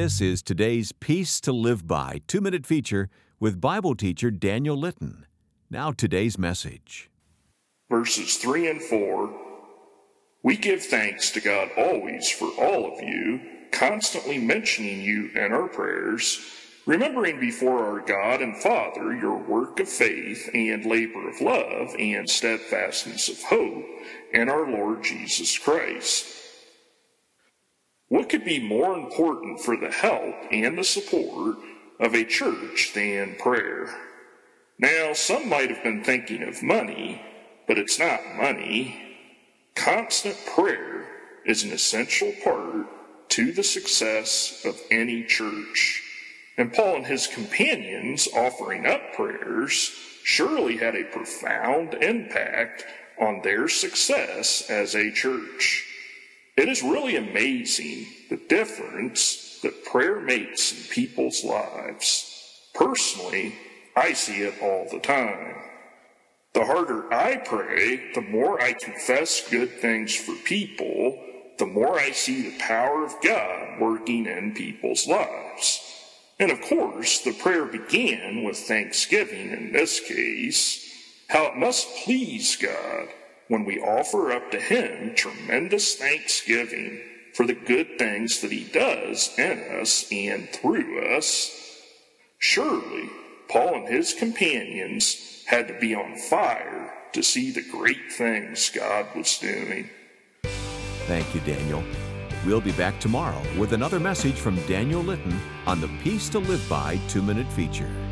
This is today's Peace to Live By 2-minute feature with Bible teacher Daniel Litton. Now today's message. Verses 3 and 4. We give thanks to God always for all of you, constantly mentioning you in our prayers, remembering before our God and Father your work of faith and labor of love and steadfastness of hope in our Lord Jesus Christ. What could be more important for the help and the support of a church than prayer? Now, some might have been thinking of money, but it's not money. Constant prayer is an essential part to the success of any church. And Paul and his companions offering up prayers surely had a profound impact on their success as a church. It is really amazing the difference that prayer makes in people's lives. Personally, I see it all the time. The harder I pray, the more I confess good things for people, the more I see the power of God working in people's lives. And of course, the prayer began with thanksgiving in this case, how it must please God when we offer up to Him tremendous thanksgiving for the good things that He does in us and through us. Surely, Paul and his companions had to be on fire to see the great things God was doing. Thank you, Daniel. We'll be back tomorrow with another message from Daniel Litton on the Peace to Live By 2-minute feature.